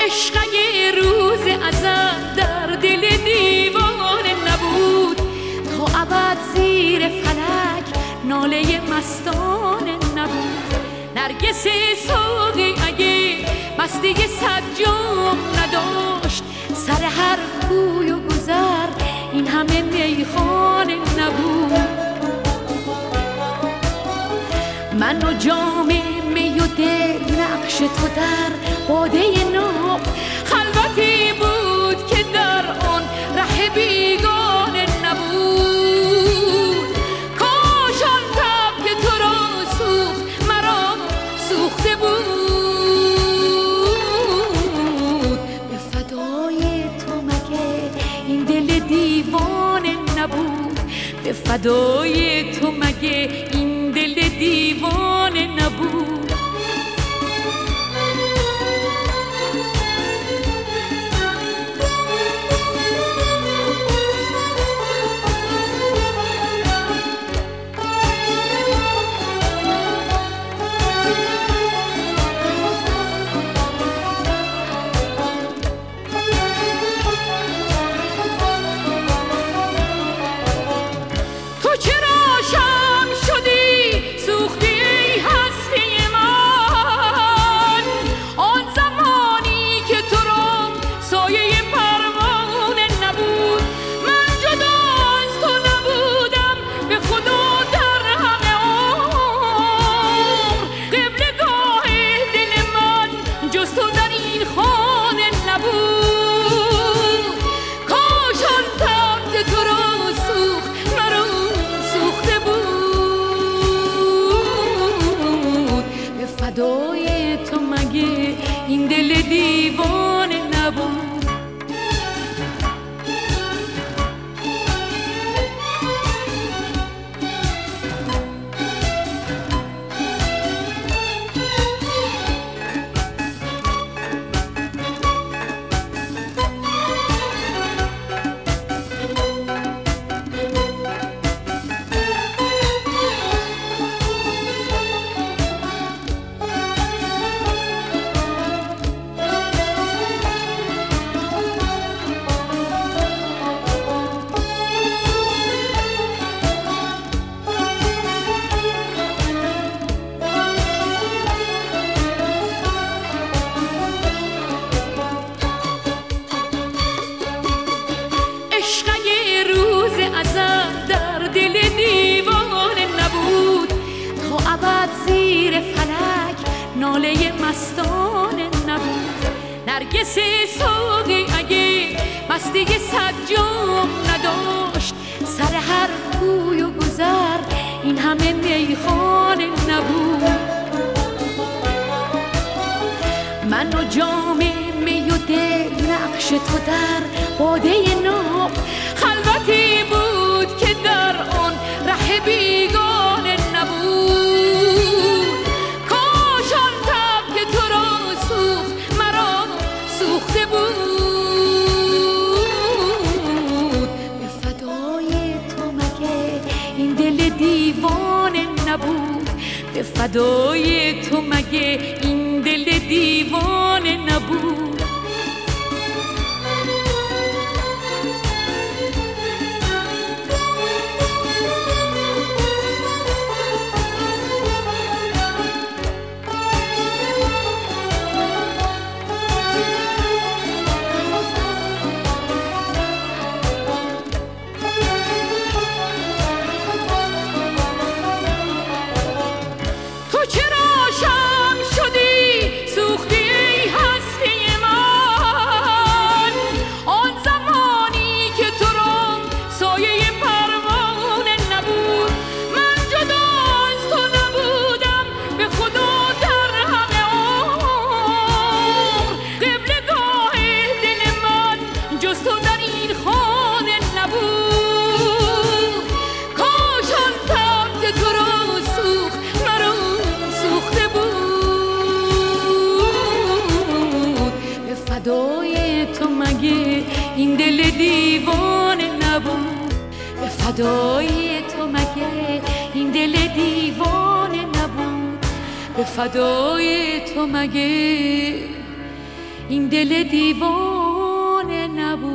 عشق اگه روز ازل در دل دیوانه نبود، تا ابد زیر فلک ناله مستانه نبود. نرگس ساقی اگه مستی صد جام نداشت، سر هر کوی و گذر این همه میخانه نبود. من و جام می و دل نقش تو در باده ناب، خلوتی بود که در آن ره بیگانه نبود. کاش آن تب که تو را سوخت مرا سوخته بود. به فدای تو مگه این دل دیوانه نبود؟ به فدای تو مگه این دل دیوانه نبود؟ فدای تو مگه این دل دیوانه نبود؟ در دل دیوانه نبود، تا ابد زیر فلک ناله مستانه نبود. نرگس ساقی اگه مستی صد جام نداشت، سر هر کوی و گذر این همه میخانه نبود. من و جام می و دل نقش تو در باده ناب، خلوتی بود که در آن ره بیگانه نبود. کاش آن تب که تو را سوخت مرا سوخته بود. به فدای تو مگه این دل دیوانه نبود؟ به فدای تو مگه این دل دیوانه نبود؟ فدای تو مگه این دل دیوانه نبود؟ به فدای تو مگه این دل دیوانه نبود؟ به فدای تو مگه این دل دیوانه نبود.